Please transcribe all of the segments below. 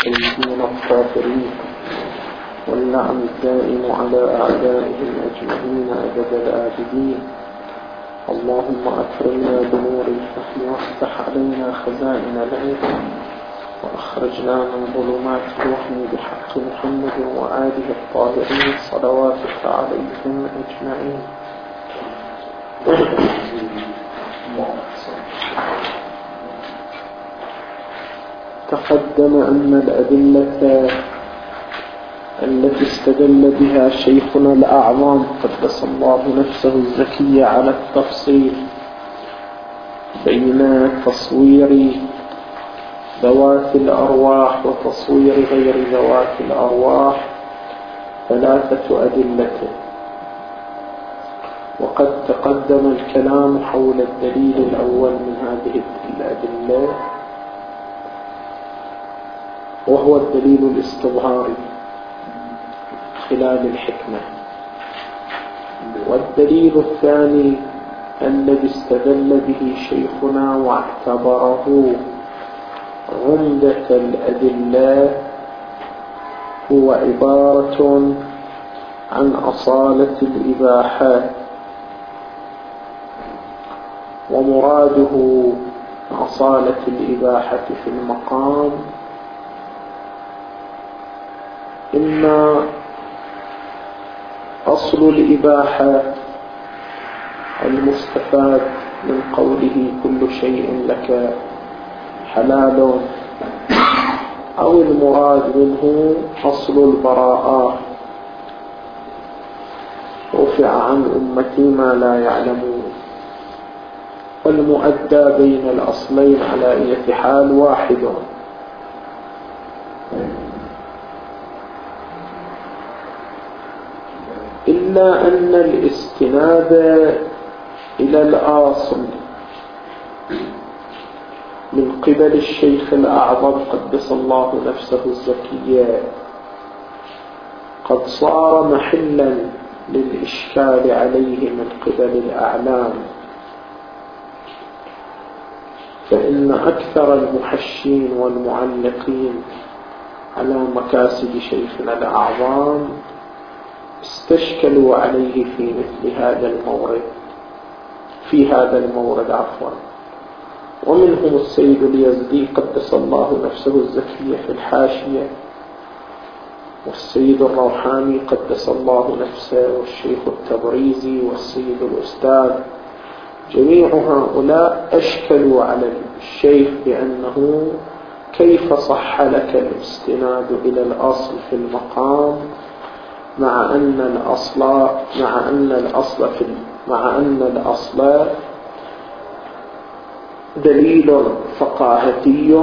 المخلدين الكافرين واللعن الدائم على أعدائهم أجمعين أبد الآبدين. اللهم أكرمنا بنور الفهم وافتح علينا خزائن العلم وأخرجنا من ظلمات الوهم بحق محمد وآله الطاهرين صلواتك عليهم أجمعين. تقدم أن الأدلة التي استدل بها شيخنا الأعظم قدس الله نفسه الزكية على التفصيل بين تصوير ذوات الأرواح وتصوير غير ذوات الأرواح 3 أدلة، وقد تقدم الكلام حول الدليل الأول من هذه الأدلة وهو الدليل الاستظهاري خلال الحكمة، والدليل الثاني الذي استدل به شيخنا واعتبره عمدة الأدلة هو عبارة عن أصالة الإباحة، ومراده أصالة الإباحة في المقام إما أصل الإباحة المستفاد من قوله كل شيء لك حلال، أو المراد منه أصل البراءة رفع عن أمتي ما لا يعلمون، والمؤدى بين الأصلين على أي حال واحد. إلا أن الاستناد إلى الأصل من قبل الشيخ الأعظم قدس الله نفسه الزكية قد صار محلا للإشكال عليه من قبل الأعلام، فإن أكثر المحشين والمعلقين على مكاسب شيخنا الأعظم استشكلوا عليه في هذا المورد ومنهم السيد اليزدي قدس الله نفسه الزكية في الحاشية، والسيد الروحاني قدس الله نفسه، والشيخ التبريزي، والسيد الأستاذ. جميع هؤلاء أشكلوا على الشيخ بأنه كيف صح لك الاستناد إلى الأصل في المقام مع أن الأصل دليل فقاهتي،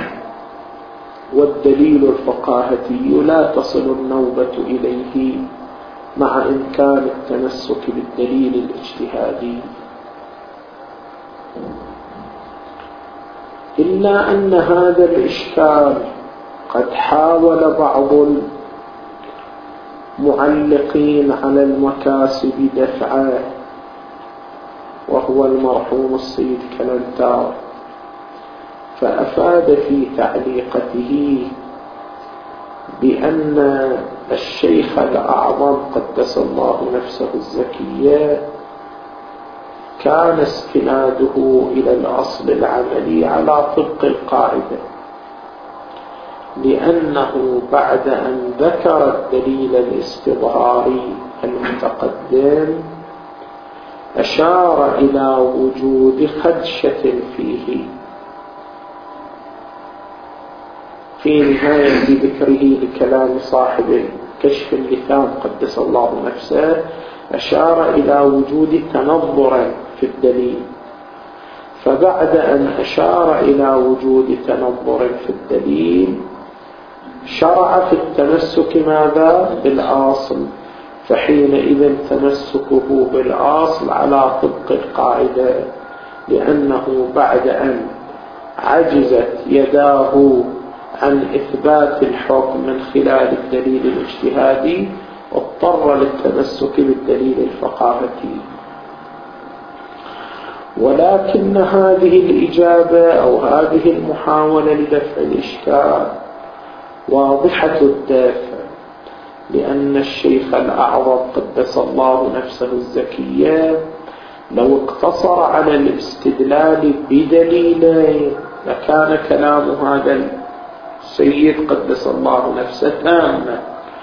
والدليل الفقاهتي لا تصل النوبة إليه مع إمكان التمسك بالدليل الاجتهادي. إلا أن هذا الإشكال قد حاول بعض المعلقين على المكاسب دفعه، وهو المرحوم السيد كلنتار، فأفاد في تعليقته بأن الشيخ الأعظم قدس الله نفسه الزكية كان استناده إلى الأصل العملي على طبق القاعدة، لأنه بعد أن ذكر الدليل الاستظهاري المتقدم أشار إلى وجود خدشة فيه في نهاية ذكره لكلام صاحب كشف اللثام قدس الله نفسه، أشار إلى وجود تنظر في الدليل، فبعد أن أشار إلى وجود تنظر في الدليل شرع في التمسك ماذا؟ بالأصل، فحينئذ تمسكه بالأصل على طبق القاعدة، لأنه بعد أن عجزت يداه عن إثبات الحكم من خلال الدليل الاجتهادي اضطر للتمسك بالدليل الفقاهتي. ولكن هذه الإجابة أو هذه المحاولة لدفع الإشكال واضحة الدافع، لأن الشيخ الأعظم قدس الله نفسه الزكية لو اقتصر على الاستدلال بدليلين لكان كلام هذا السيد قدس الله نفسه تاما،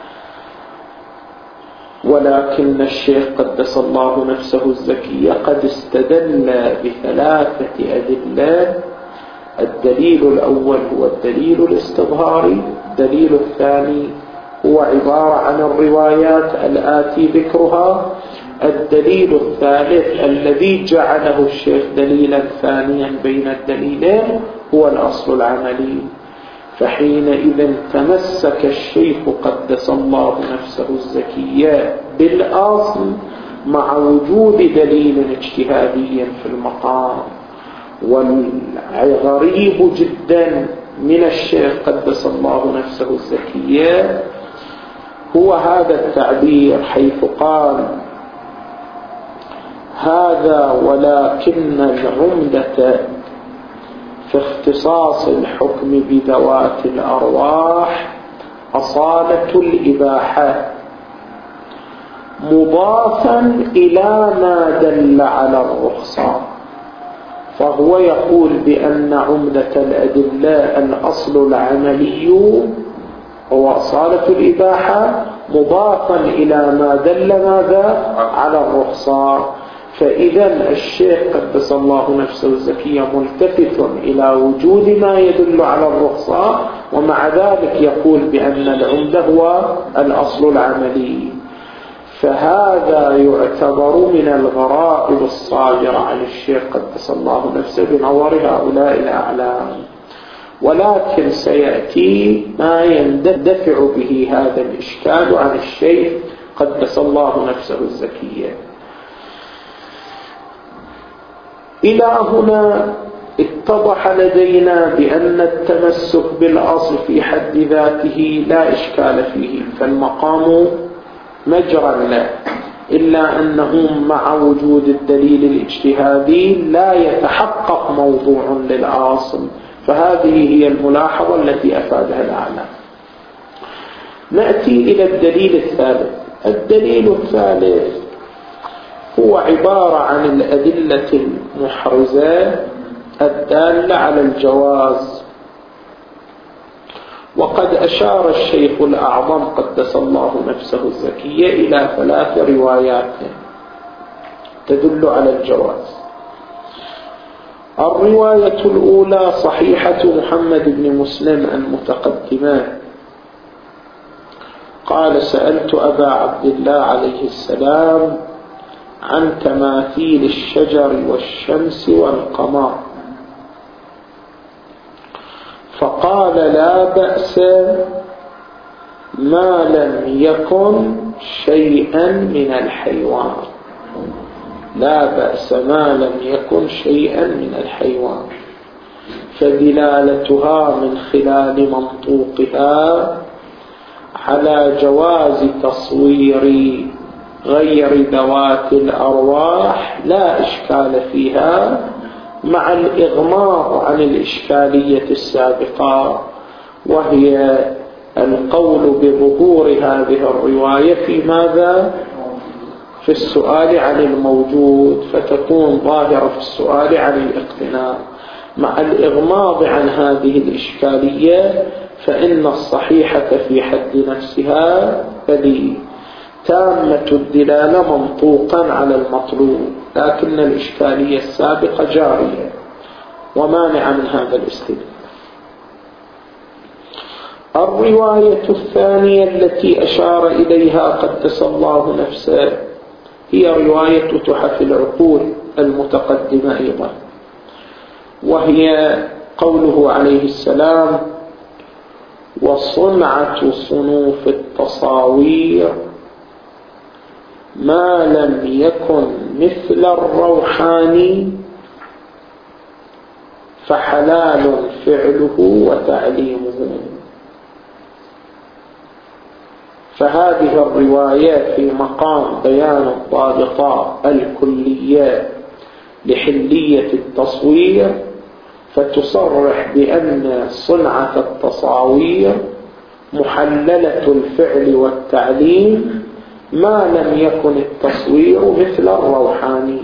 ولكن الشيخ قدس الله نفسه الزكية قد استدل بثلاثة أدلة. الدليل الأول هو الدليل الاستظهاري، الدليل الثاني هو عبارة عن الروايات الآتي ذكرها، الدليل الثالث الذي جعله الشيخ دليلا ثانيا بين الدليلين هو الأصل العملي. فحينئذ تمسك الشيخ قدس الله نفسه الزكية بالأصل مع وجود دليل اجتهادي في المقام. والغريب جدا من الشيخ قدس الله نفسه الزكية هو هذا التعبير، حيث قال: هذا ولكن العمدة في اختصاص الحكم بذوات الأرواح أصالة الإباحة، مضافا إلى ما دل على الرخصة. فهو يقول بأن عمدة الأدلة الأصل العملي هو أصالة الإباحة، مضافا إلى ما دل ماذا على الرخصة. فإذا الشيخ قدس الله نفسه الزكية ملتفت إلى وجود ما يدل على الرخصة، ومع ذلك يقول بأن العمدة هو الأصل العملي. فهذا يعتبر من الغرائب الصادرة عن الشيخ قدس الله نفسه بنظر هؤلاء الأعلام. ولكن سيأتي ما يندفع به هذا الإشكال عن الشيخ قدس الله نفسه الزكية. إلى هنا اتضح لدينا بأن التمسك بالأصل في حد ذاته لا إشكال فيه، فالمقام مجرى له، إلا أنه مع وجود الدليل الاجتهادي لا يتحقق موضوع للأصل. فهذه هي الملاحظة التي أفادها الأعلام. نأتي إلى الدليل الثالث. الدليل الثالث هو عبارة عن الأدلة المحرزة الدالة على الجواز. وقد أشار الشيخ الأعظم قدس الله نفسه الزكية إلى 3 روايات تدل على الجواز. الرواية الأولى صحيحة محمد بن مسلم المتقدمة، قال: سألت أبا عبد الله عليه السلام عن تماثيل الشجر والشمس والقمر، فقال: لا بأس ما لم يكن شيئا من الحيوان، لا بأس ما لم يكن شيئا من الحيوان. فدلالتها من خلال منطوقها على جواز تصوير غير ذوات الأرواح لا إشكال فيها، مع الإغماض عن الإشكالية السابقة، وهي القول بظهور هذه الرواية في ماذا؟ في السؤال عن الموجود، فتكون ظاهرة في السؤال عن الاقتناء. مع الإغماض عن هذه الإشكالية فإن الصحيحة في حد نفسها دليل تامة الدلالة منطوقا على المطلوب، لكن الإشكالية السابقة جارية ومانع من هذا الاستدلال. الرواية الثانية التي أشار إليها قدس الله نفسه هي رواية تحف العقول المتقدمة أيضا، وهي قوله عليه السلام: وصنعة صنوف التصاوير ما لم يكن مثل الروحاني فحلال فعله وتعليمه. فهذه الروايات في مقام بيان الضابطات الكلية لحلية التصوير، فتصرح بأن صنعة التصاوير محللة الفعل والتعليم ما لم يكن التصوير مثل الروحاني.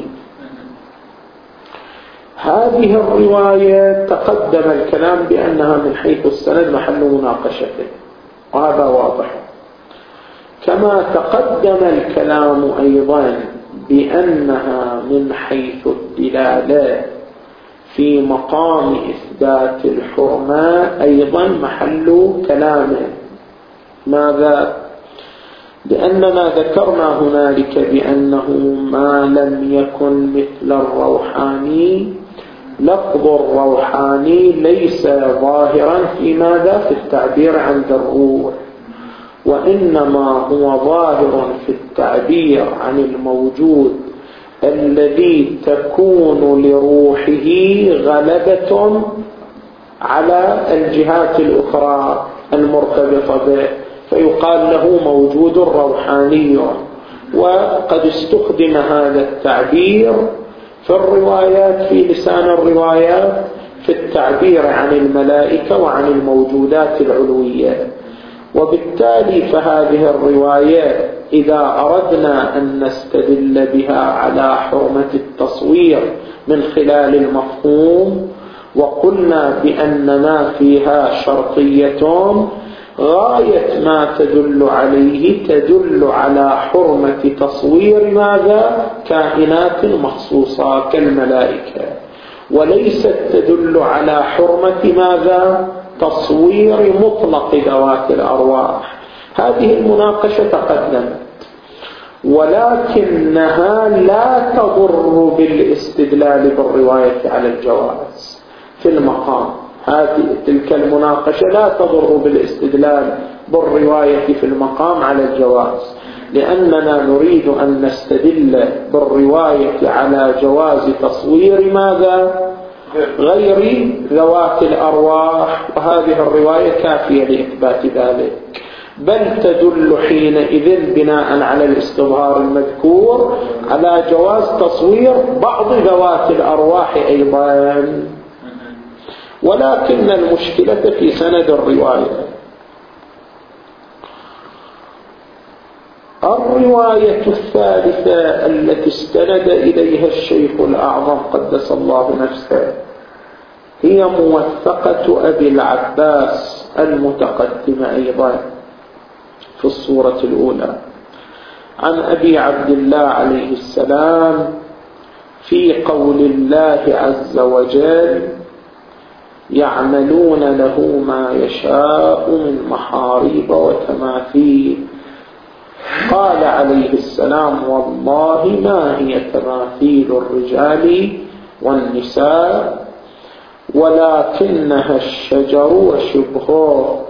هذه الرواية تقدم الكلام بأنها من حيث السند محل مناقشته، وهذا واضح. كما تقدم الكلام أيضا بأنها من حيث الدلالة في مقام إثبات الحرمة أيضا محل كلامه. ماذا؟ لأننا ذكرنا هنالك بأنه ما لم يكن مثل الروحاني، لفظ الروحاني ليس ظاهرا في ماذا؟ في التعبير عن الروح، وإنما هو ظاهر في التعبير عن الموجود الذي تكون لروحه غلبة على الجهات الأخرى المرتبطة به، فيقال له موجود روحاني. وقد استخدم هذا التعبير في الروايات، في لسان الروايات، في التعبير عن الملائكة وعن الموجودات العلوية. وبالتالي فهذه الروايات إذا أردنا أن نستدل بها على حرمة التصوير من خلال المفهوم، وقلنا بأن ما فيها شرطية، غاية ما تدل عليه تدل على حرمة تصوير ماذا؟ كائنات مخصوصة كالملائكة، وليست تدل على حرمة ماذا؟ تصوير مطلق ذوات الأرواح. هذه المناقشة تقدمت، ولكنها لا تضر بالاستدلال بالرواية على الجواز في المقام. تلك المناقشة لا تضر بالاستدلال بالرواية في المقام على الجواز، لأننا نريد أن نستدل بالرواية على جواز تصوير ماذا؟ غير ذوات الأرواح، وهذه الرواية كافية لإثبات ذلك، بل تدل حينئذ بناء على الاستظهار المذكور على جواز تصوير بعض ذوات الأرواح أيضا. ولكن المشكلة في سند الرواية. الرواية الثالثة التي استند إليها الشيخ الأعظم قدس الله نفسه هي موثقة أبي العباس المتقدمة أيضا في الصورة الأولى، عن أبي عبد الله عليه السلام في قول الله عز وجل: يعملون له ما يشاء من محاريب وتماثيل. قال عليه السلام: والله ما هي تماثيل الرجال والنساء ولكنها الشجر وشبهه.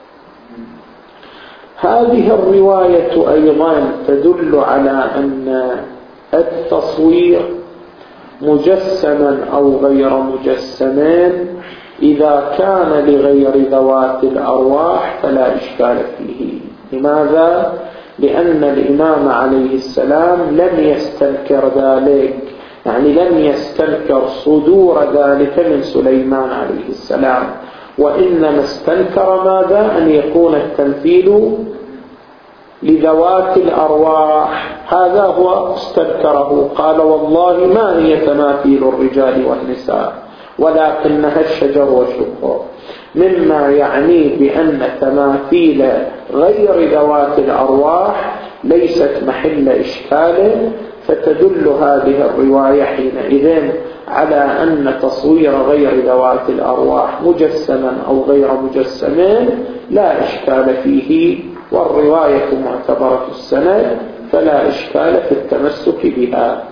هذه الرواية أيضا تدل على أن التصوير مجسما أو غير مجسم إذا كان لغير ذوات الأرواح فلا إشكال فيه. لماذا؟ لأن الإمام عليه السلام لم يستنكر ذلك، يعني لم يستنكر صدور ذلك من سليمان عليه السلام، وإنما استنكر ماذا؟ أن يكون التمثيل لذوات الأرواح، هذا هو استنكره. قال: والله ما هي تماثيل الرجال والنساء ولكنها الشجر والشجر، مما يعني بأن تماثيل غير ذوات الأرواح ليست محل إشكال، فتدل هذه الرواية حينئذ على أن تصوير غير ذوات الأرواح مجسما أو غير مجسم لا إشكال فيه، والرواية معتبرة السند فلا إشكال في التمسك بها.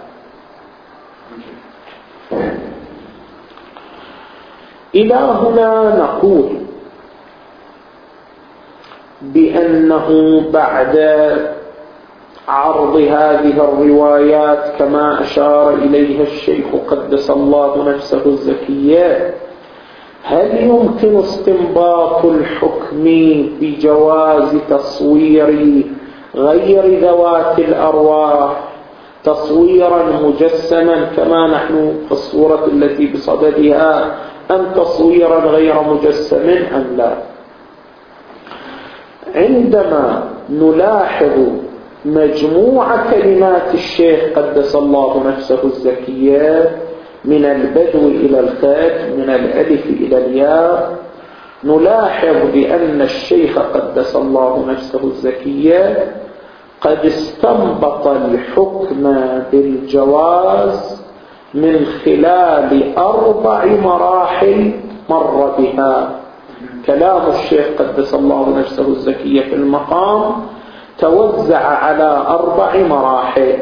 إلى هنا نقول بأنه بعد عرض هذه الروايات كما أشار إليها الشيخ قدس الله نفسه الزكية، هل يمكن استنباط الحكم بجواز تصوير غير ذوات الأرواح تصويرا مجسما كما نحن في الصورة التي بصددها، أم تصويرا غير مجسم أم لا؟ عندما نلاحظ مجموع كلمات الشيخ قدس الله نفسه الزكية من البدو إلى الختم، من الألف إلى الياء، نلاحظ بأن الشيخ قدس الله نفسه الزكية قد استنبط الحكم بالجواز من خلال 4 مراحل مر بها. كلام الشيخ قدس الله نفسه الزكية في المقام توزع على 4 مراحل.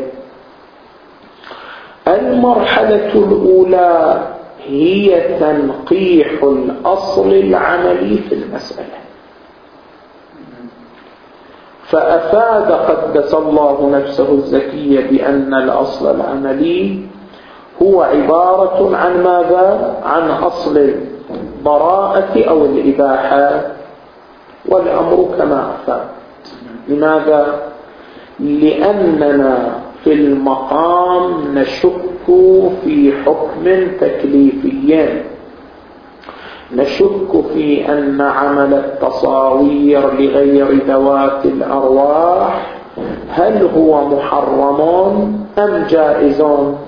المرحلة الأولى هي تنقيح الأصل العملي في المسألة، فأفاد قدس الله نفسه الزكية بأن الأصل العملي هو عبارة عن ماذا؟ عن أصل البراءة أو الإباحة، والأمر كما أفاد. لماذا؟ لأننا في المقام نشك في حكم تكليفي، نشك في أن عمل التصاوير لغير ذوات الأرواح هل هو محرم أم جائز.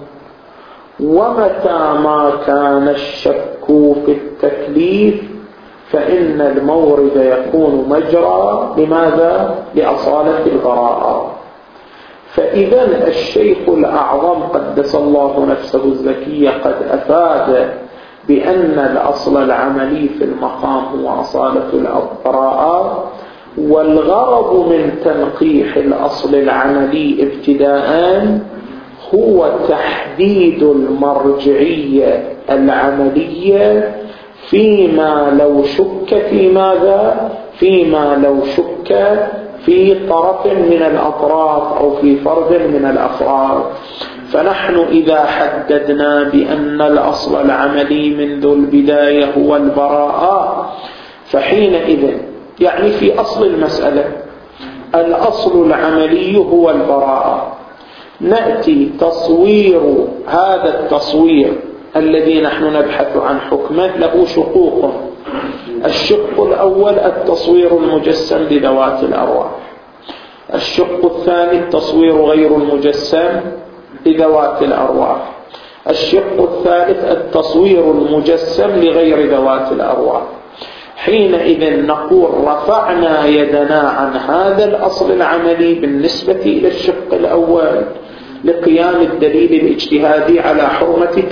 ومتى ما كان الشك في التكليف فإن المورد يكون مجرى لماذا؟ لأصالة البراءة. فإذا الشيخ الأعظم قدس الله نفسه الزكية قد أفاد بأن الأصل العملي في المقام هو أصالة البراءة، والغرض من تنقيح الأصل العملي ابتداء هو تحديد المرجعية العملية فيما لو شك في ماذا؟ فيما لو شك في طرف من الأطراف أو في فرد من الأفراد. فنحن إذا حددنا بأن الأصل العملي منذ البداية هو البراءة، فحينئذ يعني في أصل المسألة الأصل العملي هو البراءة، نأتي تصوير هذا التصوير الذي نحن نبحث عن حكمه له شقوق. الشق الأول التصوير المجسم لذوات الأرواح، الشق الثاني التصوير غير المجسم لذوات الأرواح، الشق الثالث التصوير المجسم لغير ذوات الأرواح. حينئذ نقول رفعنا يدنا عن هذا الأصل العملي بالنسبة إلى الشق الأول لقيام الدليل الاجتهادي على حرمة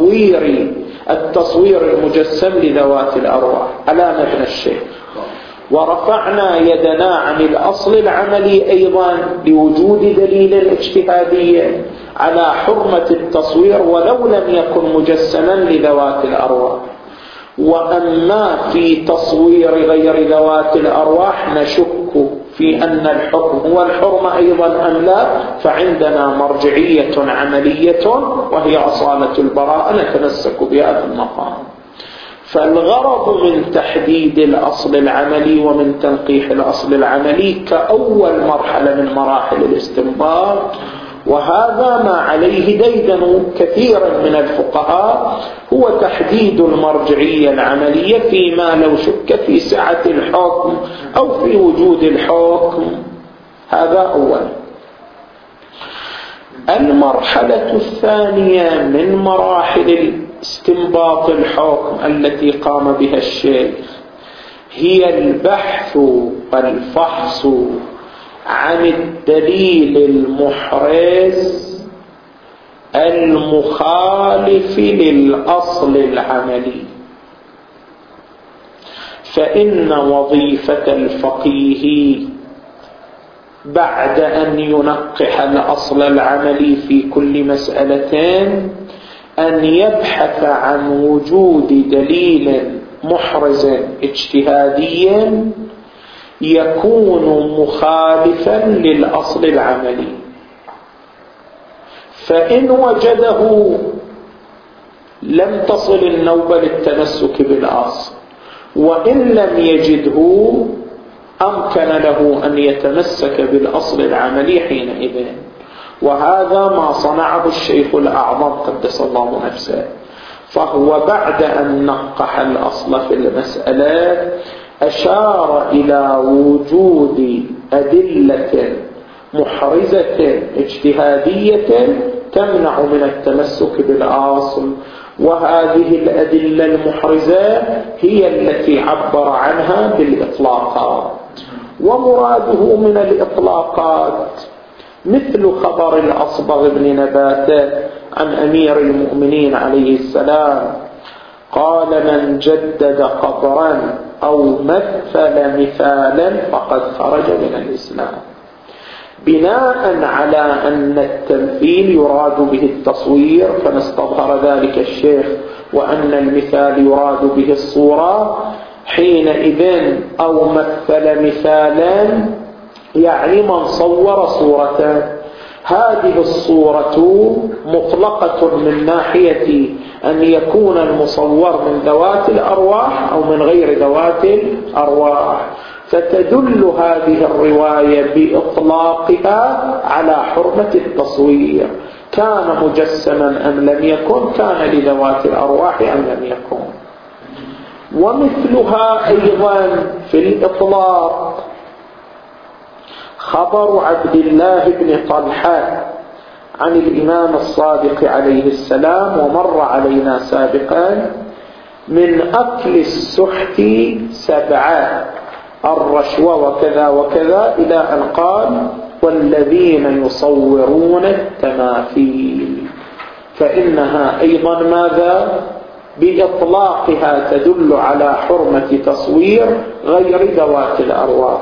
التصوير المجسم لذوات الأرواح على مبنى الشيخ، ورفعنا يدنا عن الأصل العملي أيضا لوجود دليل اجتهادي على حرمة التصوير ولو لم يكن مجسما لذوات الأرواح. وأما في تصوير غير ذوات الأرواح نشك في أن الحكم هو الحرمة أيضا أم لا، فعندنا مرجعية عملية وهي أصالة البراءة نتمسك بها في المقام. فالغرض من تحديد الأصل العملي ومن تنقيح الأصل العملي كأول مرحلة من مراحل الاستنباط، وهذا ما عليه ديدن كثيرا من الفقهاء، هو تحديد المرجعية العملية فيما لو شك في سعة الحكم أو في وجود الحكم. هذا أولا. المرحلة الثانية من مراحل استنباط الحكم التي قام بها الشيخ هي البحث والفحص عن الدليل المحرز المخالف للأصل العملي. فإن وظيفة الفقيه بعد أن ينقح الأصل العملي في كل مسألة أن يبحث عن وجود دليل محرز اجتهادي يكون مخالفا للأصل العملي. فإن وجده لم تصل النوبة للتمسك بالأصل، وإن لم يجده أمكن له أن يتمسك بالأصل العملي حينئذ. وهذا ما صنعه الشيخ الأعظم قدس الله نفسه، فهو بعد أن نقح الأصل في المسألة أشار إلى وجود أدلة محرزة اجتهادية تمنع من التمسك بالأصل، وهذه الأدلة المحرزة هي التي عبر عنها بالإطلاقات. ومراده من الإطلاقات مثل خبر الأصبغ بن نباتة عن أمير المؤمنين عليه السلام قال: من جدد قبرا أو مثل مثالا فقد خرج من الإسلام، بناء على أن التمثيل يراد به التصوير كما استظهر ذلك الشيخ، وأن المثال يراد به الصورة. حينئذ أو مثل مثالا يعني من صور صورة، هذه الصورة مطلقة من ناحية أن يكون المصور من ذوات الأرواح أو من غير ذوات الأرواح، فتدل هذه الرواية بإطلاقها على حرمة التصوير، كان مجسما أم لم يكن، كان لذوات الأرواح أم لم يكن. ومثلها أيضا في الإطلاق خبر عبد الله بن طلحة عن الإمام الصادق عليه السلام، ومر علينا سابقا، من أكل السحت 7 الرشوة وكذا وكذا، إلى أن قال: والذين يصورون التماثيل، فإنها أيضا ماذا؟ بإطلاقها تدل على حرمة تصوير غير ذوات الأرواح.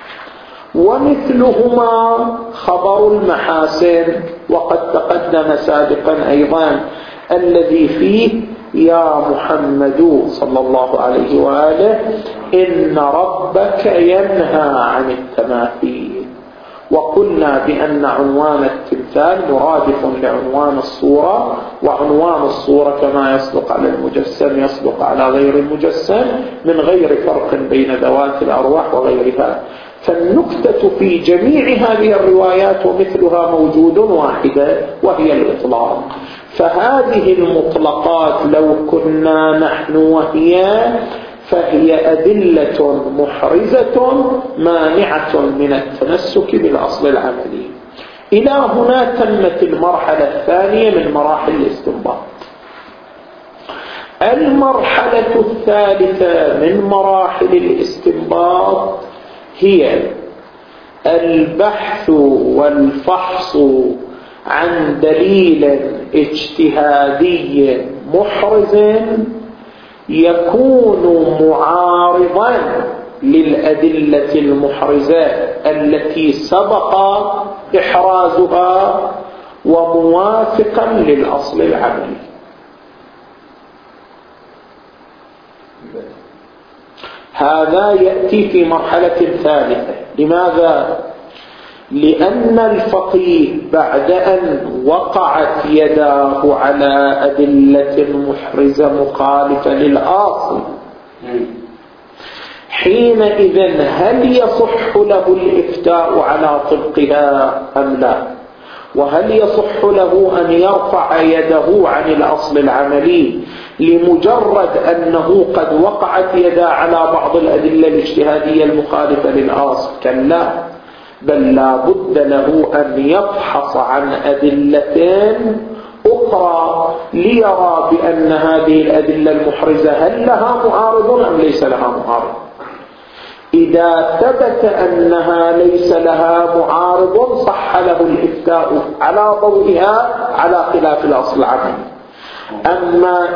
ومثلهما خبر المحاسن، وقد تقدم سابقا أيضا الذي فيه: يا محمد صلى الله عليه وآله إن ربك ينهى عن التماثيل. وقلنا بأن عنوان التمثال مرادف لعنوان الصورة، وعنوان الصورة كما يصدق على المجسم يصدق على غير المجسم من غير فرق بين ذوات الأرواح وغيرها. فالنكتة في جميع هذه الروايات ومثلها موجود واحدة، وهي الإطلاق. فهذه المطلقات لو كنا نحن وهي، فهي أدلة محرزة مانعة من التمسك بالأصل العملي. إلى هنا تمت المرحلة الثانية من مراحل الاستنباط. المرحلة الثالثة من مراحل الاستنباط هي البحث والفحص عن دليل اجتهادي محرز يكون معارضا للأدلة المحرزة التي سبق إحرازها وموافقا للأصل العملي. هذا يأتي في مرحلة ثالثة. لماذا؟ لأن الفقيه بعد أن وقعت يداه على أدلة محرزة مخالفة للأصل، حينئذ هل يصح له الإفتاء على طبقها أم لا؟ وهل يصح له أن يرفع يده عن الأصل العملي لمجرد أنه قد وقعت يده على بعض الأدلة الاجتهادية المخالفة للأصل؟ كلا، بل لا بد له أن يبحث عن أدلة أخرى ليرى بأن هذه الأدلة المحرزة هل لها معارض أم ليس لها معارض. إذا ثبت أنها ليس لها معارض صح له الإفتاء على ضوئها على خلاف الأصل العملي. أما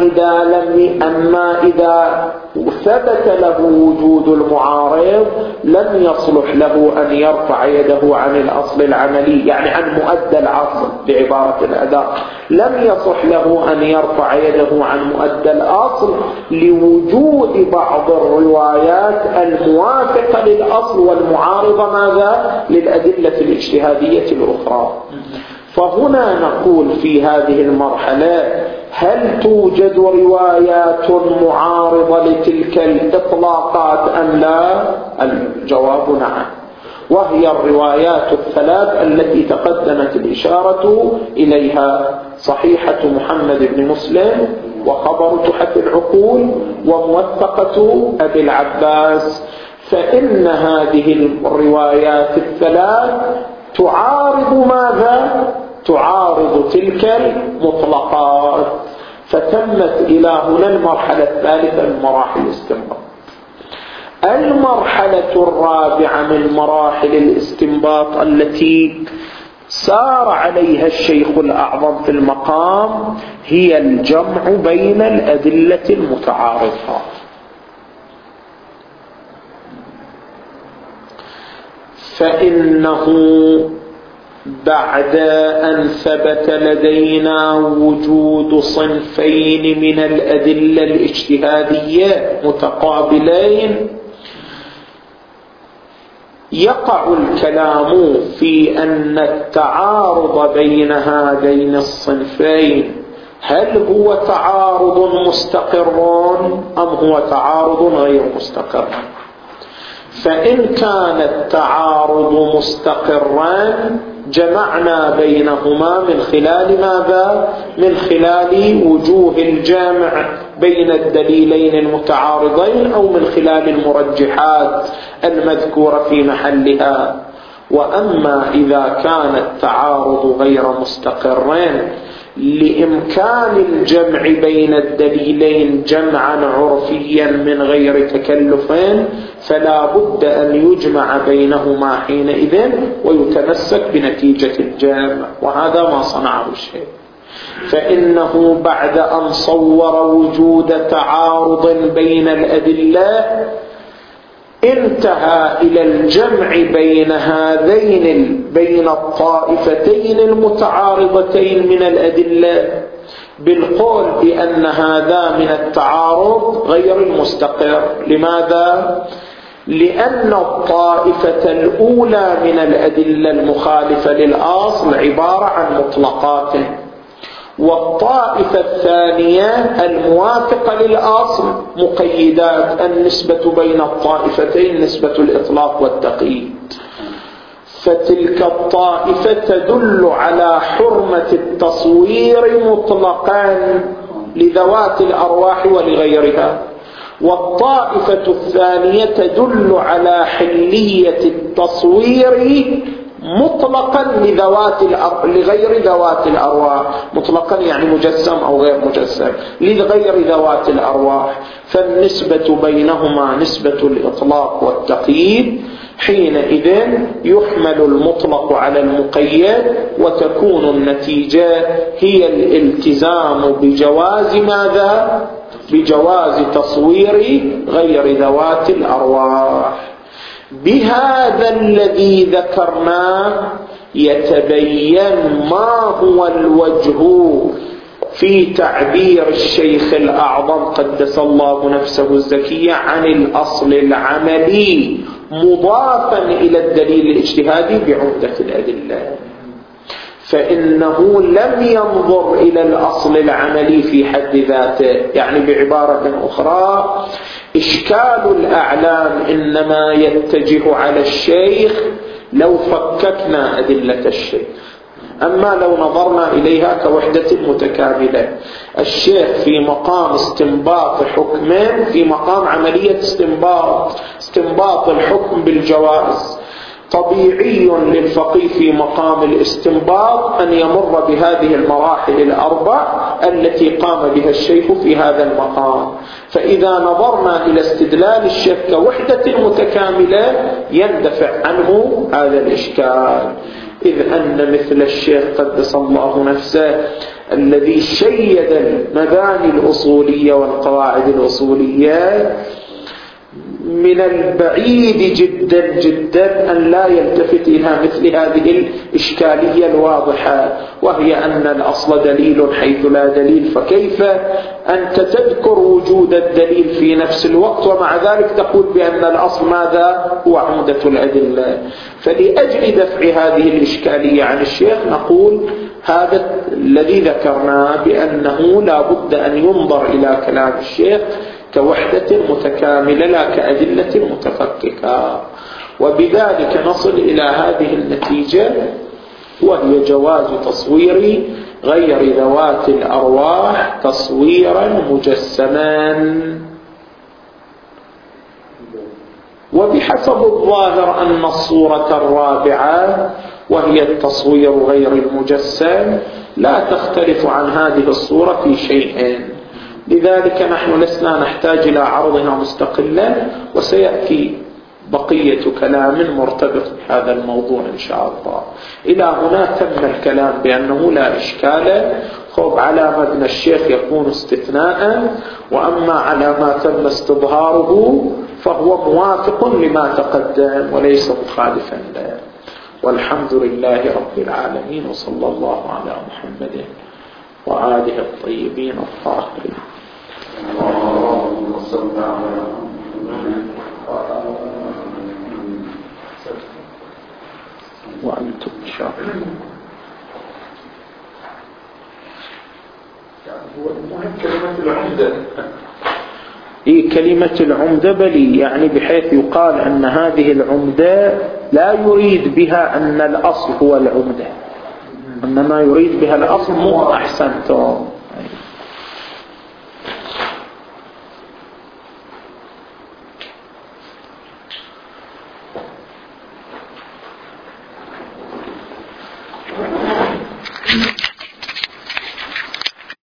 إذا ثبت له وجود المعارض لم يصلح له أن يرفع يده عن الأصل العملي، يعني عن مؤدى الأصل بعبارة الأداء، لم يصح له أن يرفع يده عن مؤدى الأصل لوجود بعض الروايات الموافقة للأصل والمعارضة ماذا؟ للأدلة الاجتهادية الأخرى. فهنا نقول في هذه المرحلة: هل توجد روايات معارضة لتلك الإطلاقات أم لا؟ الجواب نعم، وهي الروايات الثلاث التي تقدمت الإشارة إليها: صحيحة محمد بن مسلم، وخبر تحف العقول يقول وموثقة أبي العباس. فإن هذه الروايات الثلاث تعارض ماذا؟ تعارض تلك المطلقات. فتمت إلى هنا المرحلة الثالثة من مراحل الاستنباط. المرحلة الرابعة من مراحل الاستنباط التي سار عليها الشيخ الأعظم في المقام هي الجمع بين الأدلة المتعارضة. فإنه بعد أن ثبت لدينا وجود صنفين من الأدلة الاجتهادية متقابلين، يقع الكلام في أن التعارض بين هذين الصنفين هل هو تعارض مستقر أم هو تعارض غير مستقر. فإن كان التعارض مستقرا جمعنا بينهما من خلال ماذا؟ من خلال وجوه الجامع بين الدليلين المتعارضين أو من خلال المرجحات المذكورة في محلها. وأما إذا كان التعارض غير مستقرين لإمكان الجمع بين الدليلين جمعا عرفيا من غير تكلف فلا بد أن يجمع بينهما حينئذ ويتمسك بنتيجة الجمع، وهذا ما صنعه الشيخ. فإنه بعد أن صور وجود تعارض بين الأدلة انتهى إلى الجمع بين الطائفتين المتعارضتين من الأدلة بالقول بأن هذا من التعارض غير المستقر. لماذا؟ لأن الطائفة الأولى من الأدلة المخالفة للأصل عبارة عن مطلقات، والطائفة الثانية الموافقة للأصل مقيدات. النسبة بين الطائفتين نسبة الإطلاق والتقييد. فتلك الطائفة تدل على حرمة التصوير مطلقا لذوات الأرواح ولغيرها، والطائفة الثانية تدل على حلية التصوير مطلقا لغير ذوات الأرواح. مطلقا يعني مجسم أو غير مجسم، لغير ذوات الأرواح. فالنسبة بينهما نسبة الإطلاق والتقييد. حينئذ يحمل المطلق على المقيد وتكون النتيجة هي الالتزام بجواز ماذا؟ بجواز تصوير غير ذوات الأرواح. بهذا الذي ذكرناه يتبين ما هو الوجه في تعبير الشيخ الأعظم قدس الله نفسه الزكية عن الأصل العملي مضافا إلى الدليل الاجتهادي بعمدة الأدلة. فإنه لم ينظر إلى الأصل العملي في حد ذاته. يعني بعبارة أخرى إشكال الأعلام إنما يتجه على الشيخ لو فككنا أدلة الشيخ، أما لو نظرنا إليها كوحدة متكاملة. الشيخ في مقام استنباط حكمين، في مقام عملية استنباط الحكم بالجواز. طبيعي للفقيه في مقام الاستنباط أن يمر بهذه المراحل الأربع التي قام بها الشيخ في هذا المقام. فإذا نظرنا إلى استدلال الشيخ كوحدة متكاملة يندفع عنه هذا الإشكال، إذ أن مثل الشيخ قدس الله نفسه الذي شيد المباني الأصولية والقواعد الأصولية من البعيد جدا جدا أن لا يلتفت إلى مثل هذه الإشكالية الواضحة، وهي أن الأصل دليل حيث لا دليل. فكيف أنت تذكر وجود الدليل في نفس الوقت ومع ذلك تقول بأن الأصل ماذا؟ هو عمدة الأدلة. فلأجل دفع هذه الإشكالية عن الشيخ نقول هذا الذي ذكرناه بأنه لا بد أن ينظر إلى كلام الشيخ كوحدة متكاملة لا كأدلة متفككة، وبذلك نصل إلى هذه النتيجة وهي جواز تصوير غير ذوات الأرواح تصويرا مجسما. وبحسب الظاهر أن الصورة الرابعة وهي التصوير غير المجسم لا تختلف عن هذه الصورة في شيء، لذلك نحن لسنا نحتاج إلى عرضها مستقلا، وسيأتي بقية كلام مرتبط بهذا الموضوع إن شاء الله. إلى هنا تم الكلام بأنه لا إشكال. خب على مبنى الشيخ يكون استثناء، وأما على ما تم استظهاره فهو موافق لما تقدم وليس مخالفا له. والحمد لله رب العالمين، وصلى الله على محمد وآله الطيبين الطاهرين. اللهم صل على محمد وأنتم شاهدون. هو المهم كلمة العمدة. كلمة العمدة بلي، يعني بحيث يقال أن هذه العمدة لا يريد بها أن الأصل هو العمدة، إنما يريد بها الأصل. مو أحسنتم.